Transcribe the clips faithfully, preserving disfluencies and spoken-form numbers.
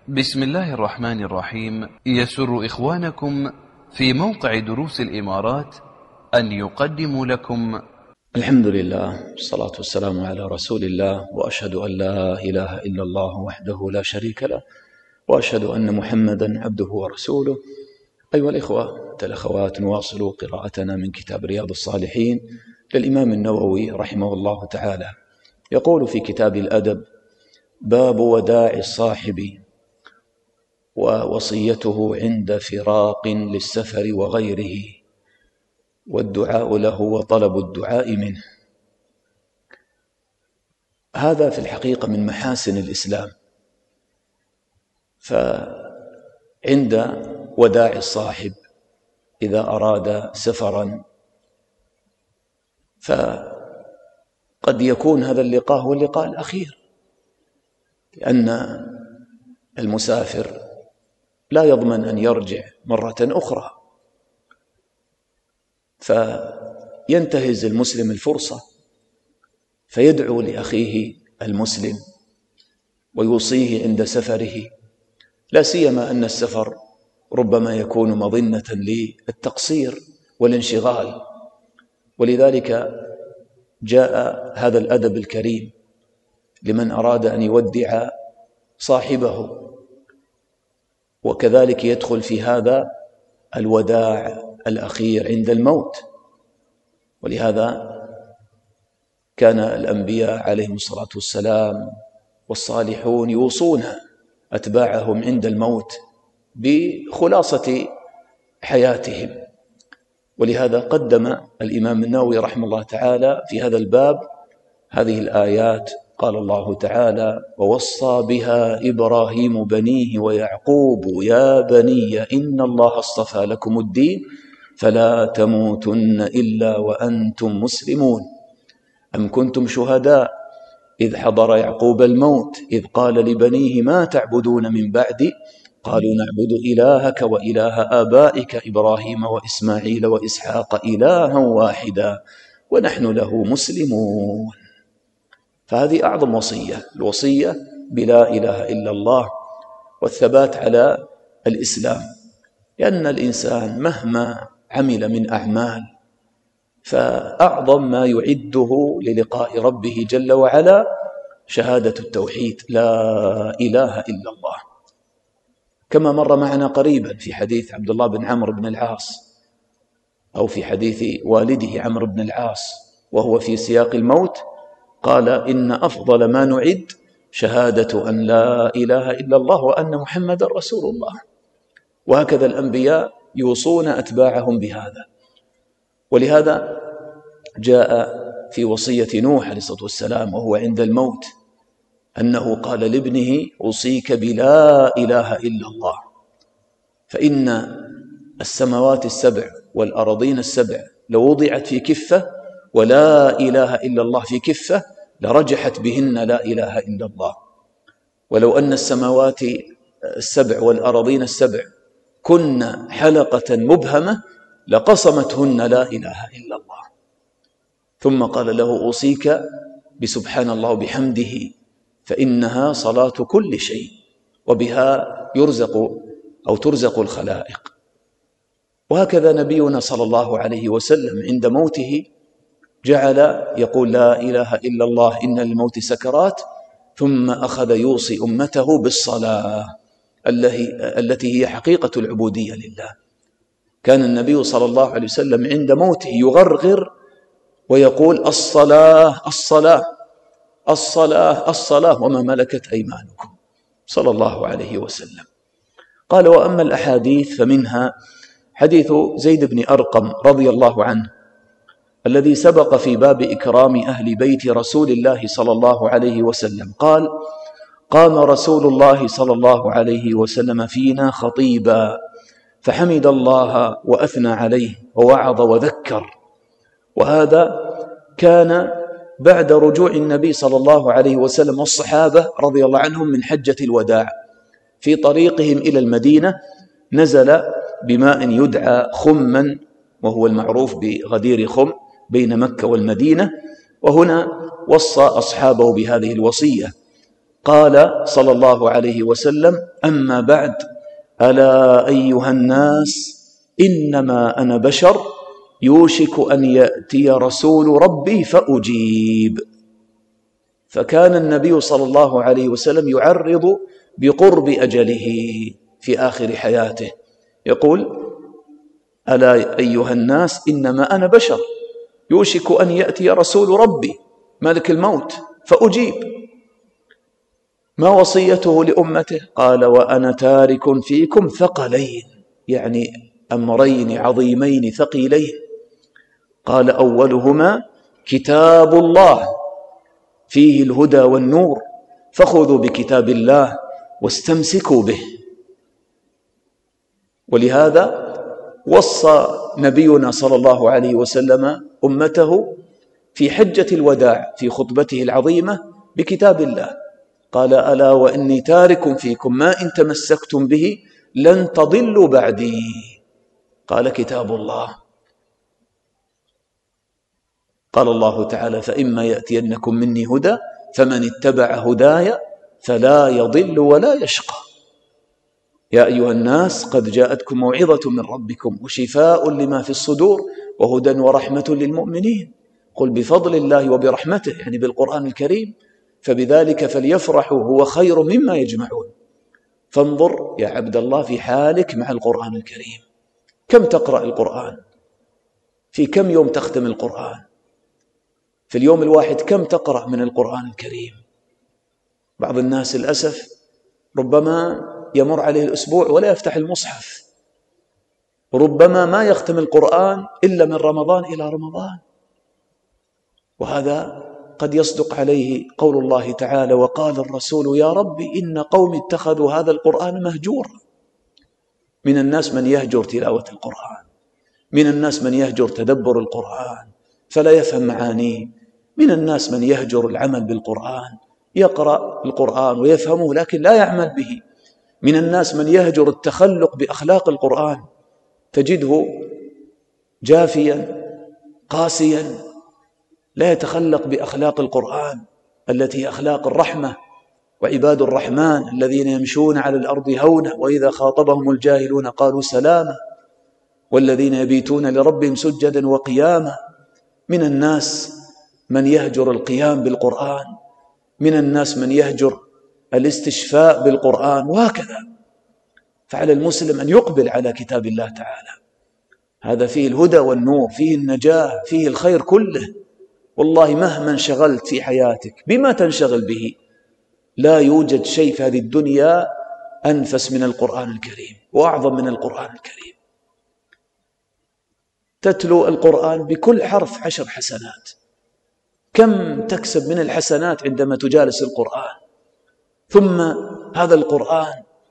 بسم الله الرحمن الرحيم. يسر إخوانكم في موقع دروس الإمارات أن يقدموا لكم الحمد لله والصلاة والسلام على رسول الله، وأشهد أن لا إله إلا الله وحده لا شريك له، وأشهد أن محمدا عبده ورسوله. أيها الإخوة والأخوات، نواصل قراءتنا من كتاب رياض الصالحين للإمام النووي رحمه الله تعالى. يقول في كتاب الأدب: باب وداع الصاحب ووصيته عند فراق للسفر وغيره، والدعاء له وطلب الدعاء منه. هذا في الحقيقة من محاسن الإسلام. فعند وداع الصاحب إذا أراد سفرا، فقد يكون هذا اللقاء هو اللقاء الأخير، لأن المسافر لا يضمن أن يرجع مرة أخرى، فينتهز المسلم الفرصة فيدعو لأخيه المسلم ويوصيه عند سفره، لا سيما أن السفر ربما يكون مظنة للتقصير والانشغال. ولذلك جاء هذا الأدب الكريم لمن أراد أن يودع صاحبه، وكذلك يدخل في هذا الوداع الأخير عند الموت. ولهذا كان الأنبياء عليهم الصلاة والسلام والصالحون يوصون أتباعهم عند الموت بخلاصة حياتهم. ولهذا قدم الإمام النووي رحمه الله تعالى في هذا الباب هذه الآيات. قال الله تعالى: ووصى بها إبراهيم بنيه ويعقوب يا بني إن الله اصطفى لكم الدين فلا تموتن إلا وأنتم مسلمون. أم كنتم شهداء إذ حضر يعقوب الموت إذ قال لبنيه ما تعبدون من بعدي قالوا نعبد إلهك وإله آبائك إبراهيم وإسماعيل وإسحاق إلها واحدا ونحن له مسلمون. فهذه أعظم وصية، الوصية بلا إله إلا الله والثبات على الإسلام. لأن الإنسان مهما عمل من أعمال، فأعظم ما يعده للقاء ربه جل وعلا شهادة التوحيد، لا إله إلا الله، كما مر معنا قريبا في حديث عبد الله بن عمرو بن العاص، أو في حديث والده عمرو بن العاص وهو في سياق الموت، قال: إن أفضل ما نعد شهادة أن لا إله إلا الله وأن محمد رسول الله. وهكذا الأنبياء يوصون أتباعهم بهذا. ولهذا جاء في وصية نوح عليه الصلاة والسلام وهو عند الموت أنه قال لابنه: أوصيك بلا إله إلا الله، فإن السماوات السبع والأرضين السبع لو وضعت في كفة ولا إله إلا الله في كفة لرجحت بهن لا إله إلا الله. ولو أن السماوات السبع والأرضين السبع كن حلقة مبهمة لقصمتهن لا إله إلا الله. ثم قال له: أوصيك بسبحان الله بحمده فإنها صلاة كل شيء وبها يرزق أو ترزق الخلائق. وهكذا نبينا صلى الله عليه وسلم عند موته جعل يقول: لا إله إلا الله إن للموت سكرات، ثم أخذ يوصي أمته بالصلاة التي هي حقيقة العبودية لله. كان النبي صلى الله عليه وسلم عند موته يغرغر ويقول: الصلاة الصلاة الصلاة الصلاة وما ملكت أيمانكم، صلى الله عليه وسلم. قال: وأما الأحاديث فمنها حديث زيد بن أرقم رضي الله عنه الذي سبق في باب إكرام أهل بيت رسول الله صلى الله عليه وسلم. قال: قام رسول الله صلى الله عليه وسلم فينا خطيبا فحمد الله وأثنى عليه ووعظ وذكر. وهذا كان بعد رجوع النبي صلى الله عليه وسلم والصحابة رضي الله عنهم من حجة الوداع. في طريقهم إلى المدينة نزل بماء يدعى خما، وهو المعروف بغدير خم بين مكة والمدينة. وهنا وصى أصحابه بهذه الوصية: قال صلى الله عليه وسلم: أما بعد، ألا أيها الناس، إنما أنا بشر يوشك أن يأتي رسول ربي فأجيب. فكان النبي صلى الله عليه وسلم يعرض بقرب أجله في آخر حياته، يقول: ألا أيها الناس، إنما أنا بشر يوشك أن يأتي رسول ربي ملك الموت فأجيب. ما وصيته لأمته؟ قال: وأنا تارك فيكم ثقلين، يعني أمرين عظيمين ثقيلين. قال: أولهما كتاب الله فيه الهدى والنور، فخذوا بكتاب الله واستمسكوا به. ولهذا وصى نبينا صلى الله عليه وسلم أمته في حجة الوداع في خطبته العظيمة بكتاب الله، قال: ألا وإني تارك فيكم ما إن تمسكتم به لن تضلوا بعدي. قال: كتاب الله. قال الله تعالى: فإما يأتينكم مني هدى فمن اتبع هداي فلا يضل ولا يشقى. يا أيها الناس، قد جاءتكم موعظة من ربكم وشفاء لما في الصدور وهدى ورحمة للمؤمنين. قل بفضل الله وبرحمته، يعني بالقرآن الكريم، فبذلك فليفرحوا هو خير مما يجمعون. فانظر يا عبد الله في حالك مع القرآن الكريم، كم تقرأ القرآن؟ في كم يوم تختم القرآن؟ في اليوم الواحد كم تقرأ من القرآن الكريم؟ بعض الناس للأسف ربما يمر عليه الأسبوع ولا يفتح المصحف، ربما ما يختم القرآن إلا من رمضان إلى رمضان. وهذا قد يصدق عليه قول الله تعالى: وقال الرسول يا رب إن قوم اتخذوا هذا القرآن مهجورا. من الناس من يهجر تلاوة القرآن، من الناس من يهجر تدبر القرآن فلا يفهم معانيه، من الناس من يهجر العمل بالقرآن، يقرأ القرآن ويفهمه لكن لا يعمل به. من الناس من يهجر التخلق بأخلاق القرآن، تجده جافيا قاسيا لا يتخلق بأخلاق القرآن التي هي أخلاق الرحمة. وعباد الرحمن الذين يمشون على الأرض هونا وإذا خاطبهم الجاهلون قالوا سلاما، والذين يبيتون لربهم سجدا وقياما. من الناس من يهجر القيام بالقرآن، من الناس من يهجر الاستشفاء بالقرآن، وهكذا. فعلى المسلم أن يقبل على كتاب الله تعالى، هذا فيه الهدى والنور، فيه النجاة، فيه الخير كله. والله مهما انشغلت في حياتك بما تنشغل به، لا يوجد شيء في هذه الدنيا أنفس من القرآن الكريم وأعظم من القرآن الكريم. تتلو القرآن بكل حرف عشر حسنات، كم تكسب من الحسنات عندما تجالس القرآن. ثم هذا القرآن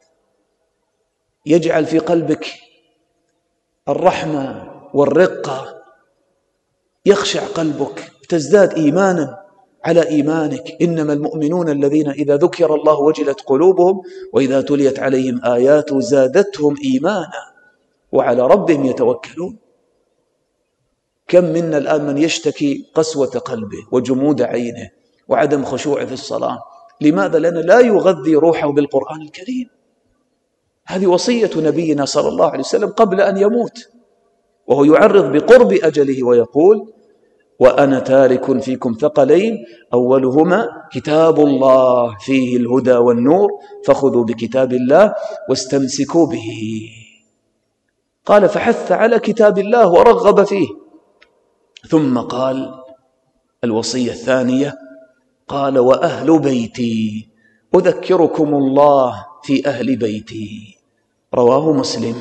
يجعل في قلبك الرحمة والرقة، يخشع قلبك، تزداد إيمانا على إيمانك. إنما المؤمنون الذين إذا ذكر الله وجلت قلوبهم وإذا تليت عليهم آياته زادتهم إيمانا وعلى ربهم يتوكلون. كم منا الآن من يشتكي قسوة قلبه وجمود عينه وعدم خشوع في الصلاة؟ لماذا؟ لأنه لا يغذي روحه بالقرآن الكريم. هذه وصية نبينا صلى الله عليه وسلم قبل أن يموت، وهو يعرض بقرب أجله ويقول: وأنا تارك فيكم ثقلين أولهما كتاب الله فيه الهدى والنور، فخذوا بكتاب الله واستمسكوا به. قال: فحث على كتاب الله ورغب فيه. ثم قال الوصية الثانية، قال: وأهل بيتي أذكركم الله في أهل بيتي. رواه مسلم.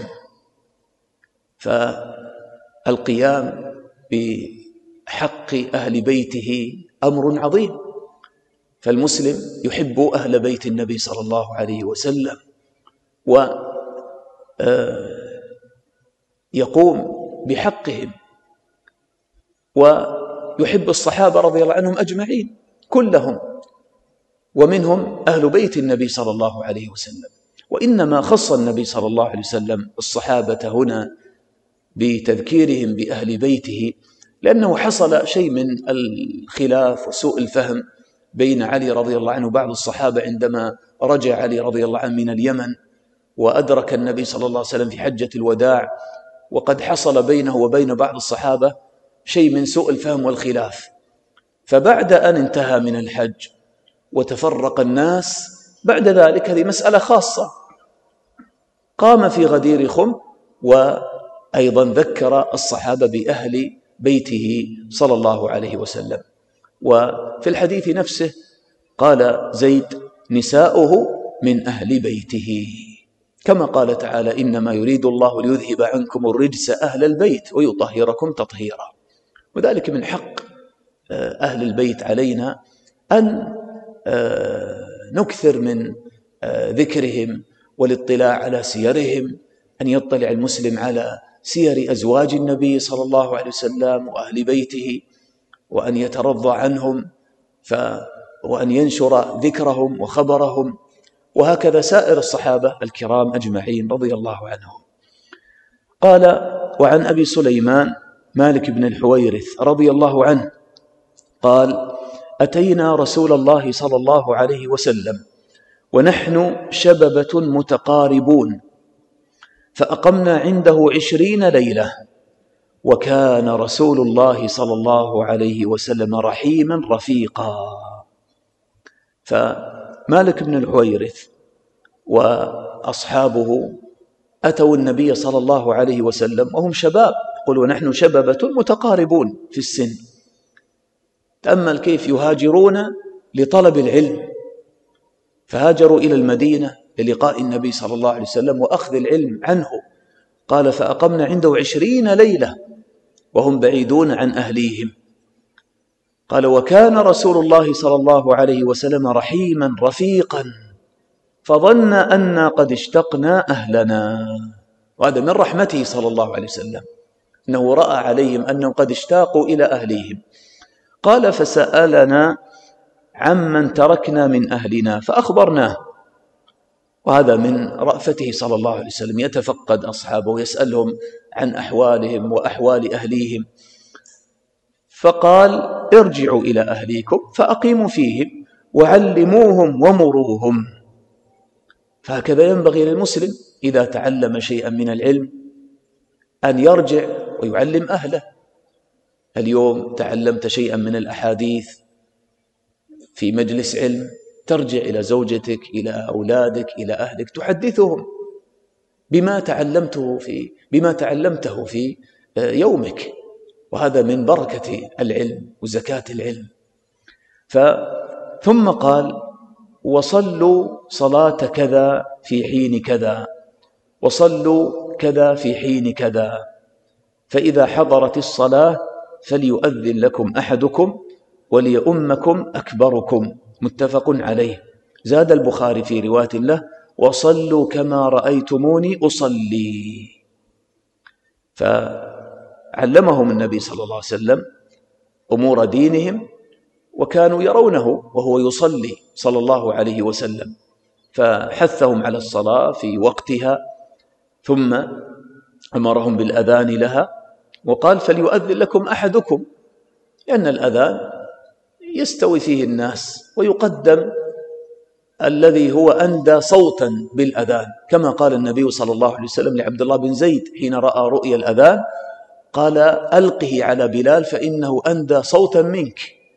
فالقيام بحق أهل بيته أمر عظيم، فالمسلم يحب أهل بيت النبي صلى الله عليه وسلم ويقوم بحقهم، ويحب الصحابة رضي الله عنهم أجمعين كلهم، ومنهم أهل بيت النبي صلى الله عليه وسلم. وإنما خص النبي صلى الله عليه وسلم الصحابة هنا بتذكيرهم بأهل بيته لأنه حصل شيء من الخلاف وسوء الفهم بين علي رضي الله عنه وبعض الصحابة عندما رجع علي رضي الله عنه من اليمن وأدرك النبي صلى الله عليه وسلم في حجة الوداع، وقد حصل بينه وبين بعض الصحابة شيء من سوء الفهم والخلاف. فبعد أن انتهى من الحج وتفرق الناس بعد ذلك، هذه مسألة خاصة، قام في غدير خم وأيضا ذكر الصحابة بأهل بيته صلى الله عليه وسلم. وفي الحديث نفسه قال زيد: نساؤه من أهل بيته، كما قال تعالى: إنما يريد الله ليذهب عنكم الرجس أهل البيت ويطهركم تطهيرا. وذلك من حق أهل البيت علينا أن نكثر من ذكرهم والاطلاع على سيرهم، أن يطلع المسلم على سير أزواج النبي صلى الله عليه وسلم وأهل بيته، وأن يترضى عنهم ف... وأن ينشر ذكرهم وخبرهم، وهكذا سائر الصحابة الكرام أجمعين رضي الله عنهم. قال: وعن أبي سليمان مالك بن الحويرث رضي الله عنه قال: أتينا رسول الله صلى الله عليه وسلم ونحن شببة متقاربون، فأقمنا عنده عشرين ليلة، وكان رسول الله صلى الله عليه وسلم رحيما رفيقا. فمالك بن الحويرث وأصحابه أتوا النبي صلى الله عليه وسلم وهم شباب، يقولوا نحن شببة متقاربون في السن. تأمل كيف يهاجرون لطلب العلم، فهاجروا إلى المدينة للقاء النبي صلى الله عليه وسلم وأخذ العلم عنه. قال: فأقمنا عنده عشرين ليلة وهم بعيدون عن أهليهم. قال: وكان رسول الله صلى الله عليه وسلم رحيما رفيقا، فظن أنا قد اشتقنا أهلنا. وهذا من رحمته صلى الله عليه وسلم، أنه رأى عليهم أنهم قد اشتاقوا إلى أهليهم. قال: فسألنا عمن تركنا من أهلنا فأخبرناه. وهذا من رأفته صلى الله عليه وسلم، يتفقد أصحابه ويسألهم عن أحوالهم وأحوال أهليهم. فقال: ارجعوا إلى أهليكم فأقيموا فيهم وعلموهم ومروهم. فهكذا ينبغي للمسلم إذا تعلم شيئا من العلم أن يرجع ويعلم أهله. اليوم تعلمت شيئا من الأحاديث في مجلس علم، ترجع إلى زوجتك، إلى أولادك، إلى أهلك، تحدثهم بما تعلمته في بما تعلمته في يومك، وهذا من بركة العلم وزكاة العلم. ثم قال: وصلوا صلاة كذا في حين كذا، وصلوا كذا في حين كذا، فإذا حضرت الصلاة فليؤذن لكم أحدكم وليؤمكم أكبركم. متفق عليه. زاد البخاري في رواية له: وصلوا كما رأيتموني أصلي. فعلمهم النبي صلى الله عليه وسلم أمور دينهم، وكانوا يرونه وهو يصلي صلى الله عليه وسلم، فحثهم على الصلاة في وقتها، ثم أمرهم بالأذان لها، وقال: فليؤذن لكم أحدكم، لأن الأذان يستوي فيه الناس ويقدم الذي هو أندى صوتا بالأذان، كما قال النبي صلى الله عليه وسلم لعبد الله بن زيد حين رأى رؤيا الأذان، قال: ألقه على بلال فإنه أندى صوتا منك.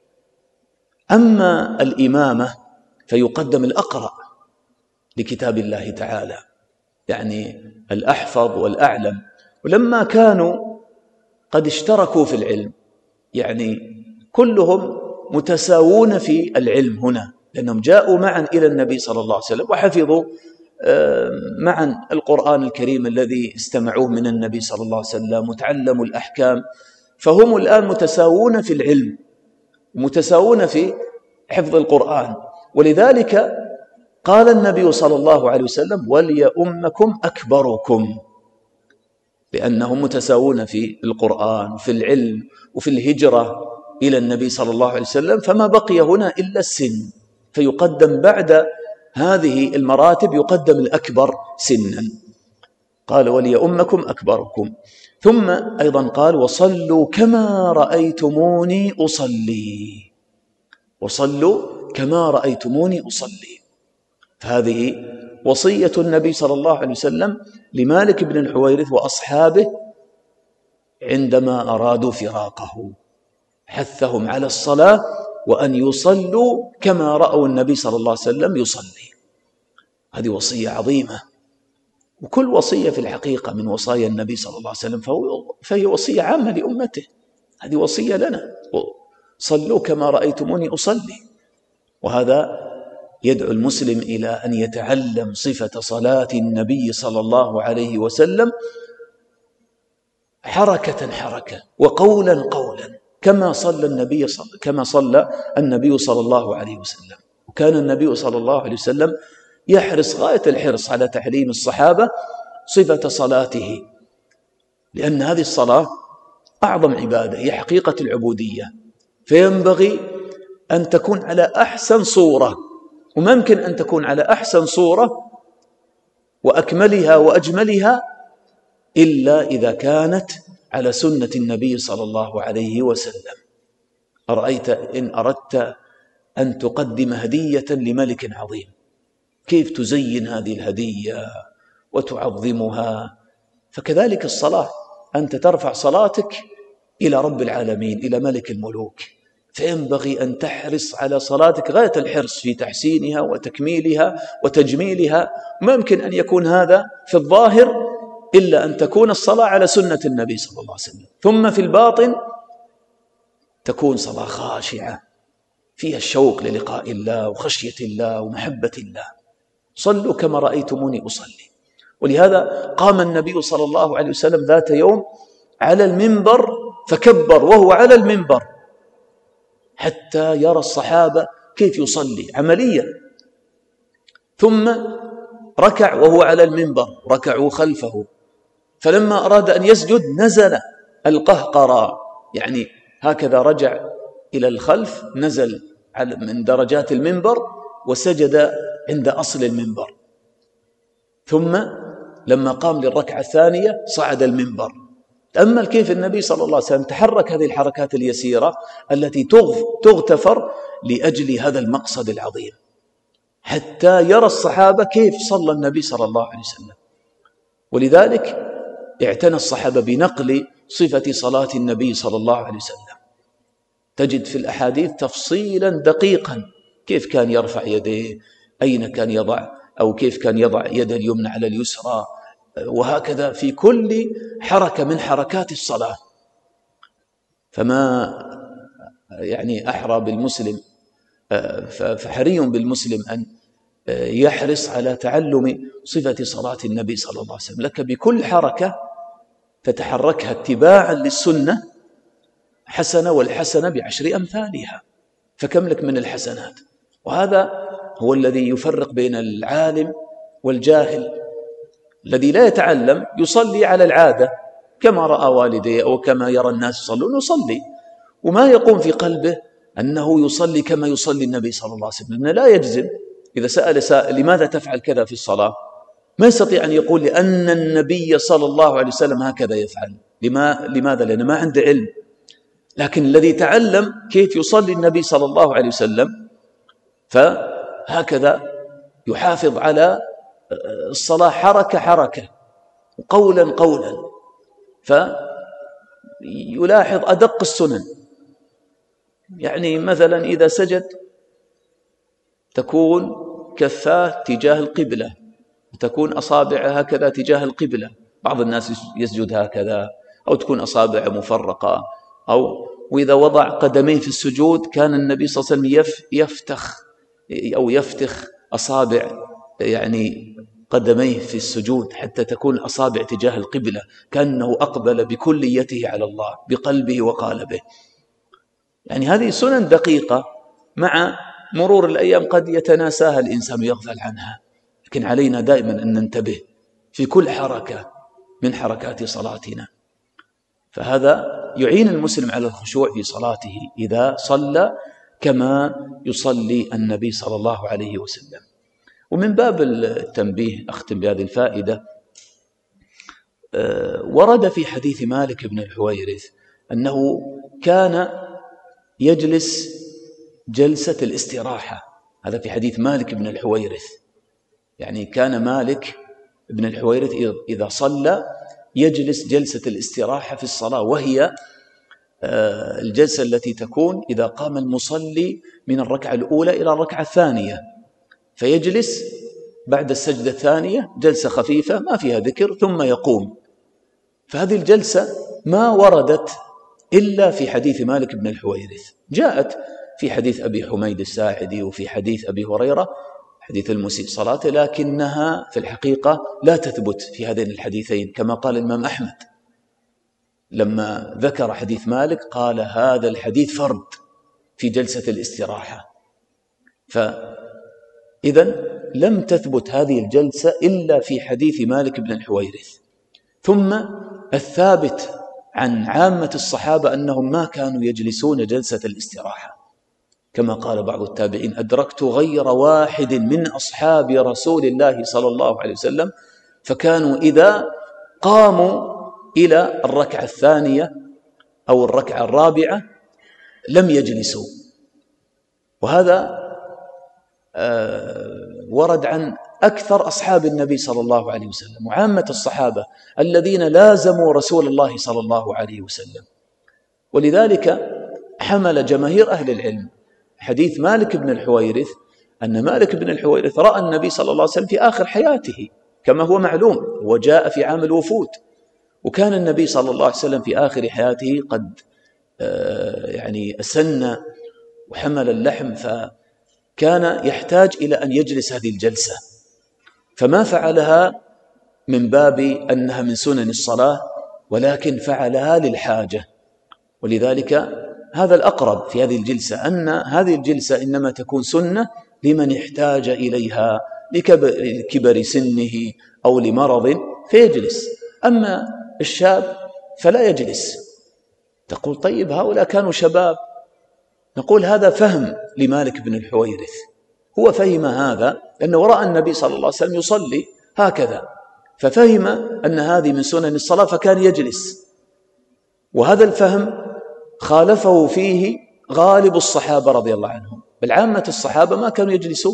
أما الإمامة فيقدم الأقرأ لكتاب الله تعالى، يعني الأحفظ والأعلم. ولما كانوا قد اشتركوا في العلم، يعني كلهم متساوون في العلم هنا، لأنهم جاءوا معا إلى النبي صلى الله عليه وسلم وحفظوا معا القرآن الكريم الذي استمعوه من النبي صلى الله عليه وسلم وتعلموا الأحكام، فهم الآن متساوون في العلم، متساوون في حفظ القرآن. ولذلك قال النبي صلى الله عليه وسلم: وليؤمكم أكبركم، لأنهم متساوون في القرآن وفي العلم وفي الهجرة إلى النبي صلى الله عليه وسلم، فما بقي هنا إلا السن، فيقدم بعد هذه المراتب يقدم الأكبر سنا. قال: وليؤمكم أكبركم. ثم أيضا قال: وصلوا كما رأيتموني أصلي. وصلوا كما رأيتموني أصلي. فهذه وصية النبي صلى الله عليه وسلم لمالك بن الحويرث وأصحابه عندما أرادوا فراقه، حثهم على الصلاة وأن يصلوا كما رأوا النبي صلى الله عليه وسلم يصلي. هذه وصية عظيمة، وكل وصية في الحقيقة من وصايا النبي صلى الله عليه وسلم فهي وصية عامة لأمته. هذه وصية لنا، صلوا كما رأيتموني أصلي. وهذا يدعو المسلم إلى أن يتعلم صفة صلاة النبي صلى الله عليه وسلم حركة حركة وقولا قولا، كما صلى النبي صلى كما صلى النبي صلى الله عليه وسلم. وكان النبي صلى الله عليه وسلم يحرص غاية الحرص على تعليم الصحابة صفة صلاته، لأن هذه الصلاة أعظم عبادة، هي حقيقة العبودية، فينبغي أن تكون على أحسن صورة، وممكن أن تكون على أحسن صورة وأكملها وأجملها إلا إذا كانت على سنة النبي صلى الله عليه وسلم. أرأيت إن أردت أن تقدم هدية لملك عظيم، كيف تزين هذه الهدية وتعظمها؟ فكذلك الصلاة، أنت ترفع صلاتك إلى رب العالمين، إلى ملك الملوك، فينبغي أن تحرص على صلاتك غاية الحرص في تحسينها وتكميلها وتجميلها. ما يمكن أن يكون هذا في الظاهر إلا أن تكون الصلاة على سنة النبي صلى الله عليه وسلم، ثم في الباطن تكون صلاة خاشعة فيها الشوق للقاء الله وخشية الله ومحبة الله. صلوا كما رأيتموني أصلي. ولهذا قام النبي صلى الله عليه وسلم ذات يوم على المنبر فكبر وهو على المنبر حتى يرى الصحابة كيف يصلي عمليا، ثم ركع وهو على المنبر، ركعوا خلفه، فلما أراد أن يسجد نزل القهقرى، يعني هكذا رجع إلى الخلف، نزل من درجات المنبر وسجد عند أصل المنبر، ثم لما قام للركعة الثانية صعد المنبر. تأمل كيف النبي صلى الله عليه وسلم تحرك هذه الحركات اليسيرة التي تغتفر لأجل هذا المقصد العظيم، حتى يرى الصحابة كيف صلى النبي صلى الله عليه وسلم. ولذلك اعتنى الصحابة بنقل صفة صلاة النبي صلى الله عليه وسلم. تجد في الأحاديث تفصيلا دقيقا، كيف كان يرفع يديه، أين كان يضع، أو كيف كان يضع يد اليمنى على اليسرى، وهكذا في كل حركة من حركات الصلاة. فما يعني أحرى بالمسلم، فحري بالمسلم أن يحرص على تعلم صفة صلاة النبي صلى الله عليه وسلم. لك بكل حركة تتحركها اتباعا للسنة حسنة، والحسنة بعشر أمثالها، فكم لك من الحسنات. وهذا هو الذي يفرق بين العالم والجاهل. الذي لا يتعلم يصلي على العادة كما رأى والديه أو كما يرى الناس يصلون يصلي، وما يقوم في قلبه أنه يصلي كما يصلي النبي صلى الله عليه وسلم. لا يجزم. إذا سأل سائل لماذا تفعل كذا في الصلاة، ما يستطيع أن يقول لأن النبي صلى الله عليه وسلم هكذا يفعل. لماذا؟ لأنه ما عنده علم. لكن الذي تعلم كيف يصلي النبي صلى الله عليه وسلم فهكذا يحافظ على الصلاة حركة حركة وقولا قولا، فيلاحظ أدق السنن. يعني مثلا إذا سجد تكون كفاه تجاه القبلة، وتكون أصابعه هكذا تجاه القبلة. بعض الناس يسجد هكذا، أو تكون أصابعه مفرقة، أو وإذا وضع قدميه في السجود كان النبي صلى الله عليه وسلم يفتخ أو يفتخ أصابع يعني قدميه في السجود حتى تكون الأصابع تجاه القبلة، كأنه أقبل بكليته على الله بقلبه وقالبه. يعني هذه سنن دقيقة مع مرور الأيام قد يتناساها الإنسان ويغفل عنها، لكن علينا دائما أن ننتبه في كل حركة من حركات صلاتنا. فهذا يعين المسلم على الخشوع في صلاته إذا صلى كما يصلي النبي صلى الله عليه وسلم. ومن باب التنبيه أختم بهذه الفائدة، ورد في حديث مالك بن الحويرث أنه كان يجلس جلسة الاستراحة. هذا في حديث مالك بن الحويرث. يعني كان مالك بن الحويرث إذا صلى يجلس جلسة الاستراحة في الصلاة، وهي الجلسة التي تكون إذا قام المصلي من الركعة الأولى إلى الركعة الثانية، فيجلس بعد السجدة الثانية جلسة خفيفة ما فيها ذكر ثم يقوم. فهذه الجلسة ما وردت إلا في حديث مالك بن الحويرث، جاءت في حديث أبي حميد الساعدي وفي حديث أبي هريرة حديث المسيء صلاته، لكنها في الحقيقة لا تثبت في هذين الحديثين. كما قال الإمام أحمد لما ذكر حديث مالك قال هذا الحديث فرد في جلسة الاستراحة. فإذن لم تثبت هذه الجلسة إلا في حديث مالك بن الحويرث. ثم الثابت عن عامة الصحابة أنهم ما كانوا يجلسون جلسة الاستراحة، كما قال بعض التابعين أدركت غير واحد من أصحاب رسول الله صلى الله عليه وسلم فكانوا إذا قاموا إلى الركعة الثانية أو الركعة الرابعة لم يجلسوا. وهذا ورد عن أكثر أصحاب النبي صلى الله عليه وسلم وعامة الصحابة الذين لازموا رسول الله صلى الله عليه وسلم. ولذلك حمل جماهير أهل العلم حديث مالك بن الحويرث أن مالك بن الحويرث رأى النبي صلى الله عليه وسلم في آخر حياته كما هو معلوم، وجاء في عام الوفود، وكان النبي صلى الله عليه وسلم في آخر حياته قد يعني أسن وحمل اللحم، فكان يحتاج إلى أن يجلس هذه الجلسة، فما فعلها من باب أنها من سنن الصلاة، ولكن فعلها للحاجة. ولذلك هذا الأقرب في هذه الجلسة، أن هذه الجلسة إنما تكون سنة لمن يحتاج إليها لكبر سنه أو لمرض فيجلس. أما الشاب فلا يجلس. تقول طيب هؤلاء كانوا شباب، نقول هذا فهم لمالك بن الحويرث، هو فهم هذا لأنه رأى النبي صلى الله عليه وسلم يصلي هكذا، ففهم أن هذه من سنن الصلاة فكان يجلس. وهذا الفهم خالفه فيه غالب الصحابة رضي الله عنهم، بل عامة الصحابة ما كانوا يجلسون،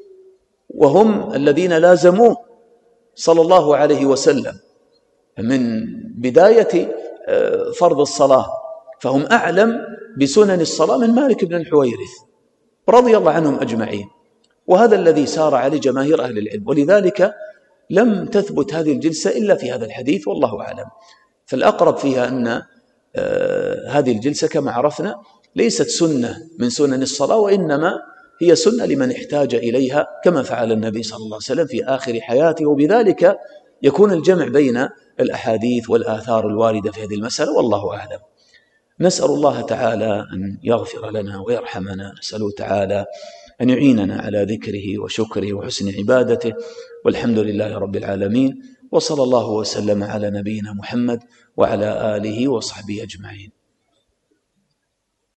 وهم الذين لازموه صلى الله عليه وسلم من بداية فرض الصلاة، فهم أعلم بسنن الصلاة من مالك بن الحويرث رضي الله عنهم أجمعين. وهذا الذي سار عليه جماهير أهل العلم، ولذلك لم تثبت هذه الجلسة إلا في هذا الحديث والله أعلم. فالأقرب فيها أن هذه الجلسة كما عرفنا ليست سنة من سنن الصلاة، وإنما هي سنة لمن احتاج إليها كما فعل النبي صلى الله عليه وسلم في آخر حياته، وبذلك يكون الجمع بين الأحاديث والآثار الواردة في هذه المسألة والله أعلم. نسأل الله تعالى أن يغفر لنا ويرحمنا، نسأله تعالى أن يعيننا على ذكره وشكره وحسن عبادته، والحمد لله رب العالمين، وصلى الله وسلم على نبينا محمد وعلى آله وصحبه أجمعين.